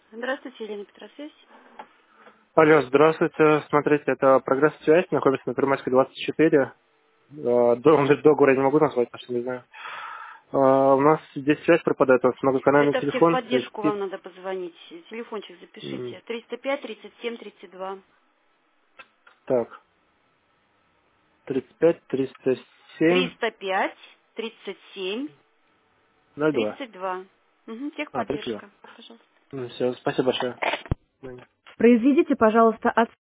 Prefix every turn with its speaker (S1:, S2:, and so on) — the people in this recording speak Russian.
S1: Здравствуйте, Елена Петросвязь.
S2: Алло, здравствуйте. Смотрите, это прогресс-связь, находится на Первомайской 24. Договор я не могу назвать, потому что не знаю. У нас здесь связь пропадает, у нас многоканальный
S1: Это в
S2: телефон.
S1: техподдержку вам надо позвонить. Телефончик
S2: М,
S1: запишите. 305 37 32.
S2: Так, 35 307
S1: 305 37
S2: 02.
S1: 32. Угу,
S2: 32.
S1: техподдержка. Пожалуйста.
S2: Все, спасибо большое.
S1: Произведите, пожалуйста,